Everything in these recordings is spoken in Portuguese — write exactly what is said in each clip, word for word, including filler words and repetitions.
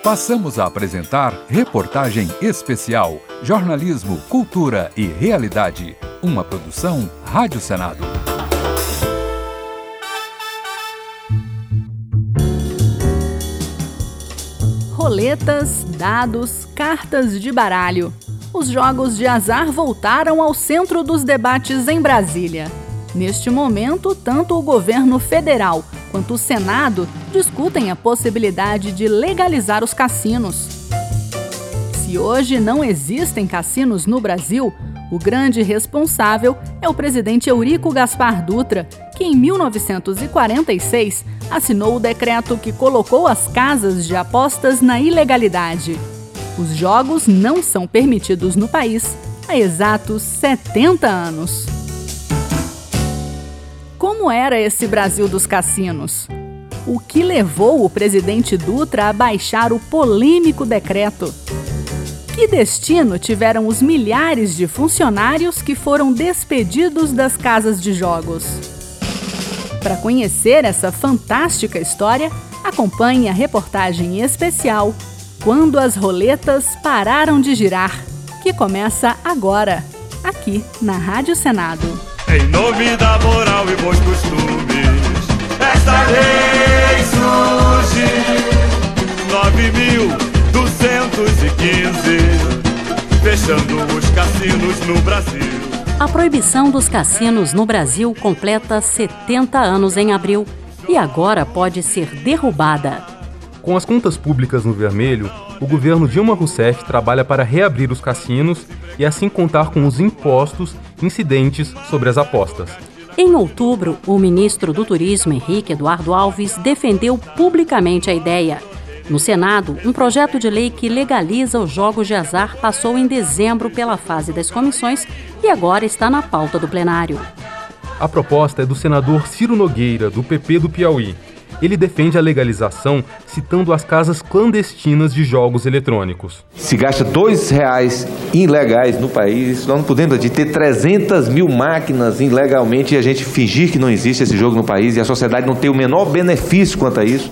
Passamos a apresentar Reportagem Especial, Jornalismo, Cultura e Realidade. Uma produção Rádio Senado. Roletas, dados, cartas de baralho. Os jogos de azar voltaram ao centro dos debates em Brasília. Neste momento, tanto o governo federal quanto o Senado discutem a possibilidade de legalizar os cassinos. Se hoje não existem cassinos no Brasil, o grande responsável é o presidente Eurico Gaspar Dutra, que em mil novecentos e quarenta e seis assinou o decreto que colocou as casas de apostas na ilegalidade. Os jogos não são permitidos no país há exatos setenta anos. Como era esse Brasil dos cassinos? O que levou o presidente Dutra a baixar o polêmico decreto? Que destino tiveram os milhares de funcionários que foram despedidos das casas de jogos? Para conhecer essa fantástica história, acompanhe a reportagem especial Quando as Roletas Pararam de Girar, que começa agora, aqui na Rádio Senado. Em nome da moral e bons costumes, esta lei surge. Nove mil duzentos e quinze, fechando os cassinos no Brasil. A proibição dos cassinos no Brasil completa setenta anos em abril e agora pode ser derrubada. Com as contas públicas no vermelho, o governo Dilma Rousseff trabalha para reabrir os cassinos e assim contar com os impostos incidentes sobre as apostas. Em outubro, o ministro do Turismo, Henrique Eduardo Alves, defendeu publicamente a ideia. No Senado, um projeto de lei que legaliza os jogos de azar passou em dezembro pela fase das comissões e agora está na pauta do plenário. A proposta é do senador Ciro Nogueira, do P P do Piauí. Ele defende a legalização citando as casas clandestinas de jogos eletrônicos. Se gasta dois reais ilegais no país, nós não podemos de ter trezentas mil máquinas ilegalmente e a gente fingir que não existe esse jogo no país e a sociedade não ter o menor benefício quanto a isso.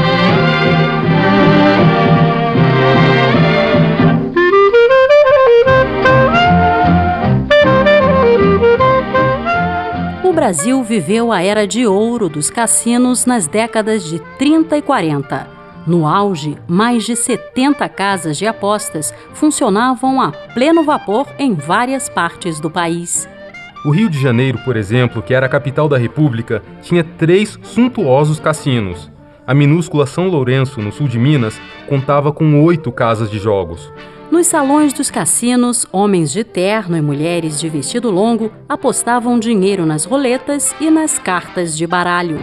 O Brasil viveu a era de ouro dos cassinos nas décadas de trinta e quarenta. No auge, mais de setenta casas de apostas funcionavam a pleno vapor em várias partes do país. O Rio de Janeiro, por exemplo, que era a capital da República, tinha três suntuosos cassinos. A minúscula São Lourenço, no sul de Minas, contava com oito casas de jogos. Nos salões dos cassinos, homens de terno e mulheres de vestido longo apostavam dinheiro nas roletas e nas cartas de baralho.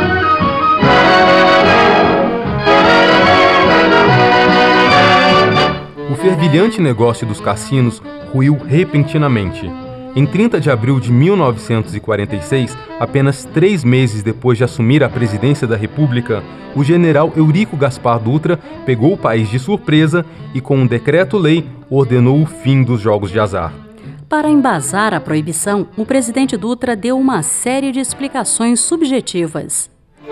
O fervilhante negócio dos cassinos ruiu repentinamente. Em trinta de abril de mil novecentos e quarenta e seis, apenas três meses depois de assumir a presidência da República, o general Eurico Gaspar Dutra pegou o país de surpresa e, com um decreto-lei, ordenou o fim dos jogos de azar. Para embasar a proibição, o presidente Dutra deu uma série de explicações subjetivas.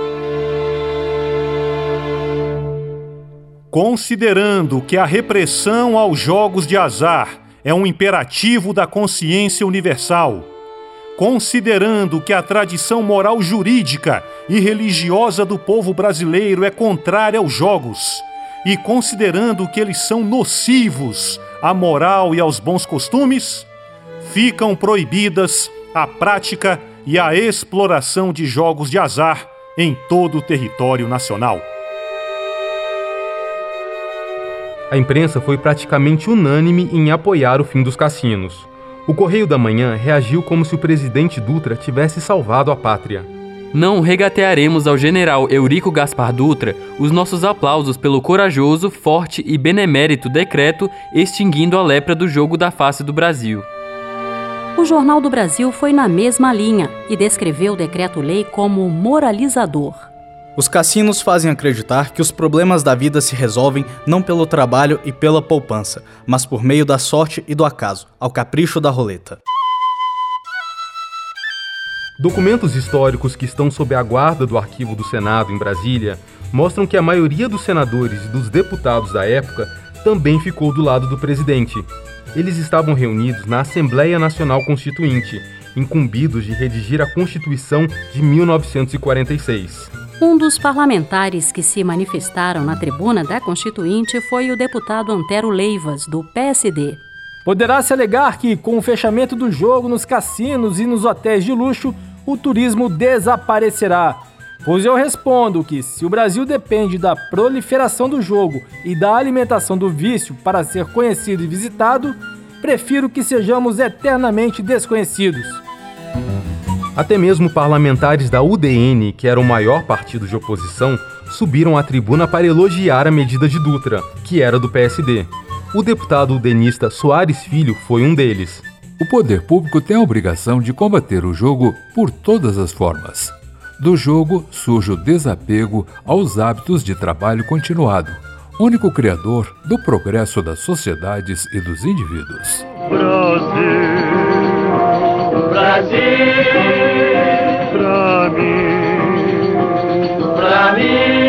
Considerando que a repressão aos jogos de azar é um imperativo da consciência universal, considerando que a tradição moral jurídica e religiosa do povo brasileiro é contrária aos jogos, e considerando que eles são nocivos à moral e aos bons costumes, ficam proibidas a prática e a exploração de jogos de azar em todo o território nacional. A imprensa foi praticamente unânime em apoiar o fim dos cassinos. O Correio da Manhã reagiu como se o presidente Dutra tivesse salvado a pátria. Não regatearemos ao general Eurico Gaspar Dutra os nossos aplausos pelo corajoso, forte e benemérito decreto extinguindo a lepra do jogo da face do Brasil. O Jornal do Brasil foi na mesma linha e descreveu o decreto-lei como moralizador. Os cassinos fazem acreditar que os problemas da vida se resolvem não pelo trabalho e pela poupança, mas por meio da sorte e do acaso, ao capricho da roleta. Documentos históricos que estão sob a guarda do Arquivo do Senado em Brasília mostram que a maioria dos senadores e dos deputados da época também ficou do lado do presidente. Eles estavam reunidos na Assembleia Nacional Constituinte, incumbidos de redigir a Constituição de mil novecentos e quarenta e seis. Um dos parlamentares que se manifestaram na tribuna da Constituinte foi o deputado Antero Leivas, do P S D. Poderá-se alegar que, com o fechamento do jogo nos cassinos e nos hotéis de luxo, o turismo desaparecerá. Pois eu respondo que, se o Brasil depende da proliferação do jogo e da alimentação do vício para ser conhecido e visitado, prefiro que sejamos eternamente desconhecidos. Até mesmo parlamentares da U D N, que era o maior partido de oposição, subiram à tribuna para elogiar a medida de Dutra, que era do P S D. O deputado udenista Soares Filho foi um deles. O poder público tem a obrigação de combater o jogo por todas as formas. Do jogo surge o desapego aos hábitos de trabalho continuado, único criador do progresso das sociedades e dos indivíduos. Brasil, Brasil, pra mim, pra mim.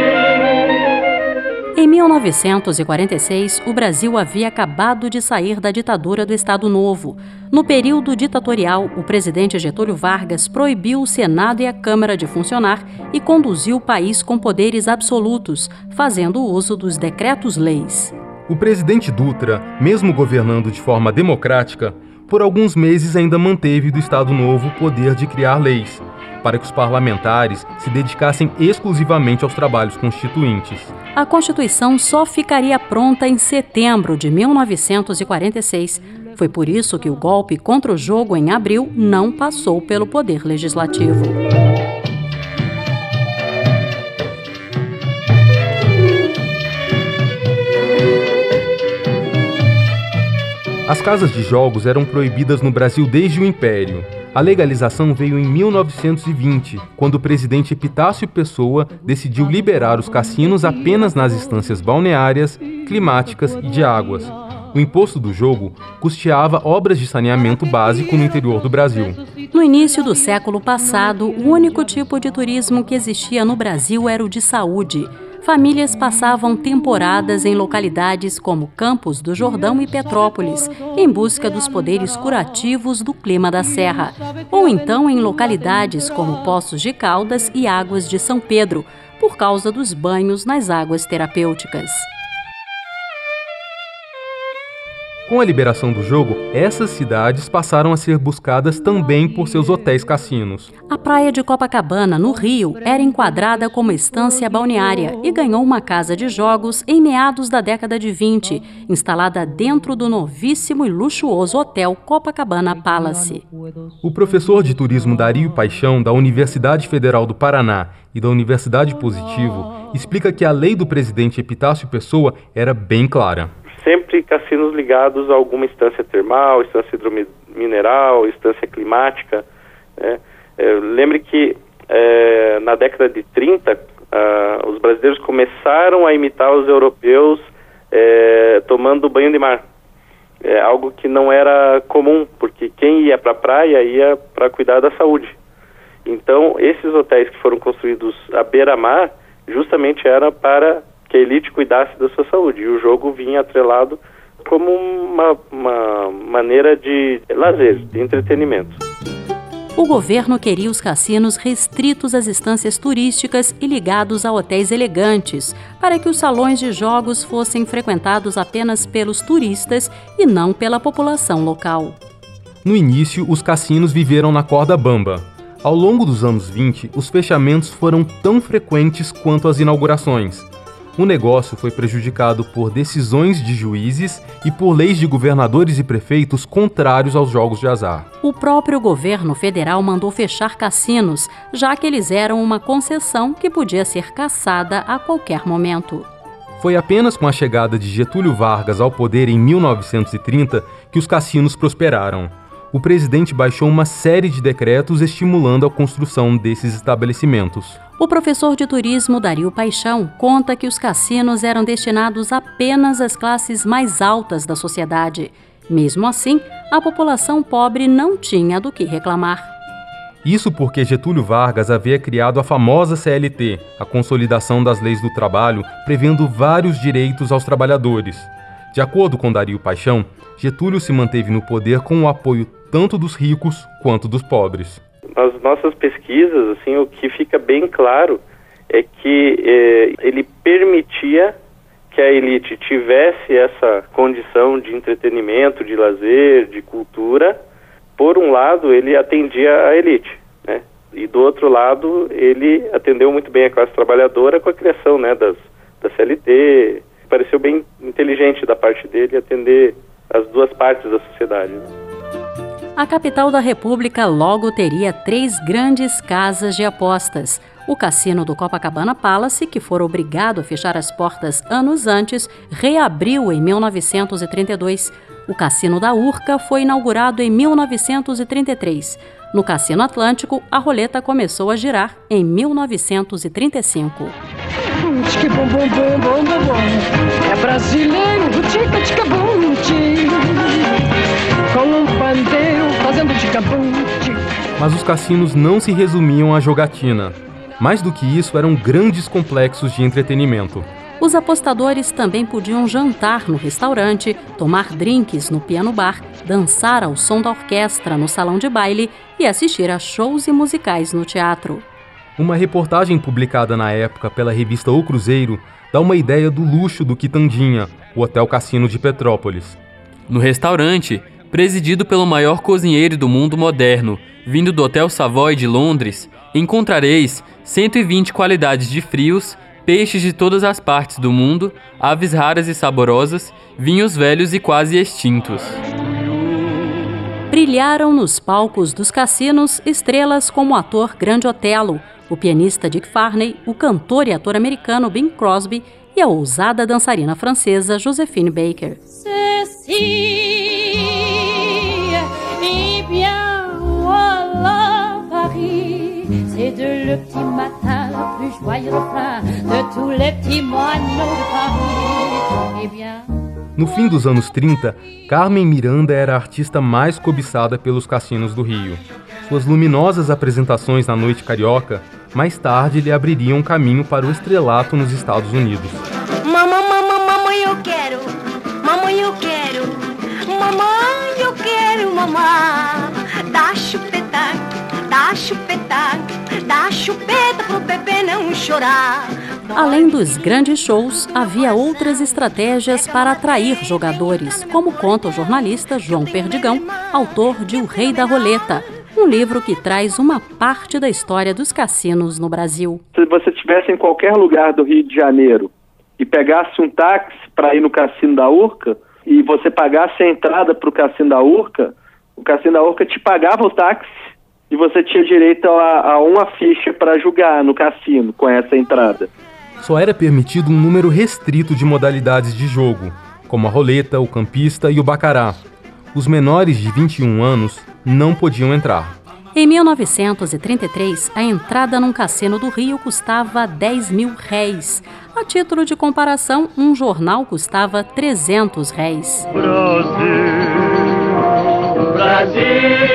Em mil novecentos e quarenta e seis, o Brasil havia acabado de sair da ditadura do Estado Novo. No período ditatorial, o presidente Getúlio Vargas proibiu o Senado e a Câmara de funcionar e conduziu o país com poderes absolutos, fazendo uso dos decretos-leis. O presidente Dutra, mesmo governando de forma democrática, por alguns meses ainda manteve do Estado Novo o poder de criar leis, para que os parlamentares se dedicassem exclusivamente aos trabalhos constituintes. A Constituição só ficaria pronta em setembro de mil novecentos e quarenta e seis. Foi por isso que o golpe contra o jogo em abril não passou pelo Poder Legislativo. As casas de jogos eram proibidas no Brasil desde o Império. A legalização veio em mil novecentos e vinte, quando o presidente Epitácio Pessoa decidiu liberar os cassinos apenas nas instâncias balneárias, climáticas e de águas. O imposto do jogo custeava obras de saneamento básico no interior do Brasil. No início do século passado, o único tipo de turismo que existia no Brasil era o de saúde. Famílias passavam temporadas em localidades como Campos do Jordão e Petrópolis, em busca dos poderes curativos do clima da serra, ou então em localidades como Poços de Caldas e Águas de São Pedro, por causa dos banhos nas águas terapêuticas. Com a liberação do jogo, essas cidades passaram a ser buscadas também por seus hotéis cassinos. A praia de Copacabana, no Rio, era enquadrada como estância balneária e ganhou uma casa de jogos em meados da década de vinte, instalada dentro do novíssimo e luxuoso hotel Copacabana Palace. O professor de turismo Dario Paixão, da Universidade Federal do Paraná e da Universidade Positivo, explica que a lei do presidente Epitácio Pessoa era bem clara. Sempre cassinos ligados a alguma instância termal, instância hidromineral, instância climática. Né? É, lembre que é, na década de trinta, ah, os brasileiros começaram a imitar os europeus é, tomando banho de mar. É algo que não era comum, porque quem ia para a praia ia para cuidar da saúde. Então, esses hotéis que foram construídos à beira-mar, justamente era para que a elite cuidasse da sua saúde, e o jogo vinha atrelado como uma, uma maneira de lazer, de entretenimento. O governo queria os cassinos restritos às instâncias turísticas e ligados a hotéis elegantes, para que os salões de jogos fossem frequentados apenas pelos turistas e não pela população local. No início, os cassinos viveram na corda bamba. Ao longo dos anos vinte, os fechamentos foram tão frequentes quanto as inaugurações. O negócio foi prejudicado por decisões de juízes e por leis de governadores e prefeitos contrários aos jogos de azar. O próprio governo federal mandou fechar cassinos, já que eles eram uma concessão que podia ser cassada a qualquer momento. Foi apenas com a chegada de Getúlio Vargas ao poder em mil novecentos e trinta que os cassinos prosperaram. O presidente baixou uma série de decretos estimulando a construção desses estabelecimentos. O professor de turismo Dario Paixão conta que os cassinos eram destinados apenas às classes mais altas da sociedade. Mesmo assim, a população pobre não tinha do que reclamar. Isso porque Getúlio Vargas havia criado a famosa C L T, a Consolidação das Leis do Trabalho, prevendo vários direitos aos trabalhadores. De acordo com Dario Paixão, Getúlio se manteve no poder com o apoio tanto dos ricos quanto dos pobres. Nas nossas pesquisas, assim, o que fica bem claro é que eh, ele permitia que a elite tivesse essa condição de entretenimento, de lazer, de cultura. Por um lado, ele atendia a elite, né? E do outro lado, ele atendeu muito bem a classe trabalhadora com a criação, né, das, da C L T. Pareceu bem inteligente da parte dele atender as duas partes da sociedade, né? A capital da República logo teria três grandes casas de apostas. O cassino do Copacabana Palace, que fora obrigado a fechar as portas anos antes, reabriu em mil novecentos e trinta e dois. O Cassino da Urca foi inaugurado em mil novecentos e trinta e três. No Cassino Atlântico, a roleta começou a girar em mil novecentos e trinta e cinco. Tica bom bom bom bom bom bom. É brasileiro, tica tica bum tica. Com um pandeiro fazendo tica bum tica. Mas os cassinos não se resumiam à jogatina. Mais do que isso, eram grandes complexos de entretenimento. Os apostadores também podiam jantar no restaurante, tomar drinks no piano-bar, dançar ao som da orquestra no salão de baile e assistir a shows e musicais no teatro. Uma reportagem publicada na época pela revista O Cruzeiro dá uma ideia do luxo do Quitandinha, o Hotel Cassino de Petrópolis. No restaurante, presidido pelo maior cozinheiro do mundo moderno, vindo do Hotel Savoy de Londres, encontrareis cento e vinte qualidades de frios, peixes de todas as partes do mundo, aves raras e saborosas, vinhos velhos e quase extintos. Brilharam nos palcos dos cassinos estrelas como o ator Grande Otelo, o pianista Dick Farney, o cantor e ator americano Bing Crosby e a ousada dançarina francesa Joséphine Baker. C'est de le petit matin le plus joyeux refrain de tous les petits moineaux de Paris. Eh bien... No fim dos anos trinta, Carmen Miranda era a artista mais cobiçada pelos cassinos do Rio. Suas luminosas apresentações na noite carioca, mais tarde lhe abririam um caminho para o estrelato nos Estados Unidos. Mamãe, mamãe, mamãe, eu quero. Mamãe, eu quero. Mamãe, eu quero, mamãe. Dá chupeta, dá chupeta, dá chupeta pro bebê não chorar. Além dos grandes shows, havia outras estratégias para atrair jogadores, como conta o jornalista João Perdigão, autor de O Rei da Roleta, um livro que traz uma parte da história dos cassinos no Brasil. Se você estivesse em qualquer lugar do Rio de Janeiro e pegasse um táxi para ir no Cassino da Urca e você pagasse a entrada para o Cassino da Urca, o Cassino da Urca te pagava o táxi e você tinha direito a, a uma ficha para jogar no cassino com essa entrada. Só era permitido um número restrito de modalidades de jogo, como a roleta, o campista e o bacará. Os menores de vinte e um anos não podiam entrar. Em mil novecentos e trinta e três, a entrada num cassino do Rio custava dez mil réis. A título de comparação, um jornal custava trezentos réis. Brasil, Brasil,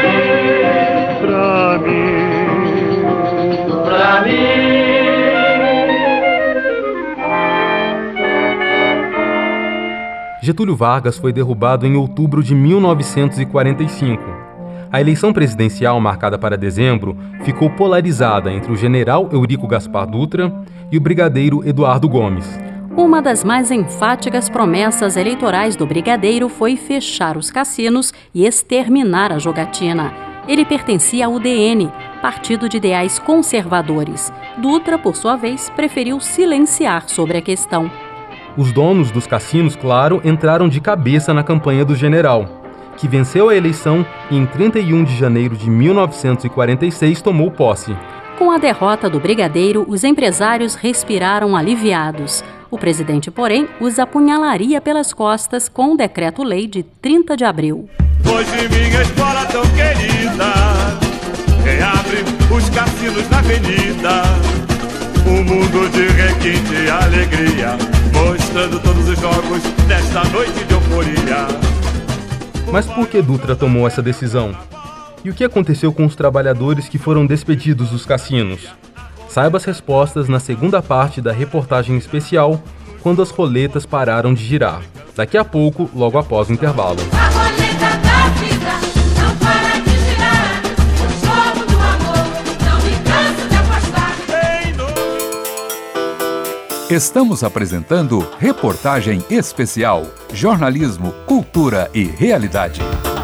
pra mim, pra mim. Getúlio Vargas foi derrubado em outubro de mil novecentos e quarenta e cinco. A eleição presidencial, marcada para dezembro, ficou polarizada entre o general Eurico Gaspar Dutra e o brigadeiro Eduardo Gomes. Uma das mais enfáticas promessas eleitorais do brigadeiro foi fechar os cassinos e exterminar a jogatina. Ele pertencia ao U D N, Partido de Ideais Conservadores. Dutra, por sua vez, preferiu silenciar sobre a questão. Os donos dos cassinos, claro, entraram de cabeça na campanha do general, que venceu a eleição e em trinta e um de janeiro de mil novecentos e quarenta e seis tomou posse. Com a derrota do brigadeiro, os empresários respiraram aliviados. O presidente, porém, os apunhalaria pelas costas com o decreto-lei de trinta de abril. Hoje minha escola tão querida reabre os cassinos na avenida. Um mundo de requinte e alegria, mostrando todos os jogos nesta noite de euforia. Mas por que Dutra tomou essa decisão? E o que aconteceu com os trabalhadores que foram despedidos dos cassinos? Saiba as respostas na segunda parte da reportagem especial, quando as roletas pararam de girar. Daqui a pouco, logo após o intervalo. A roleta da vida não para de girar. O jogo do amor não me canso de apostar. Estamos apresentando Reportagem Especial. Jornalismo, cultura e realidade.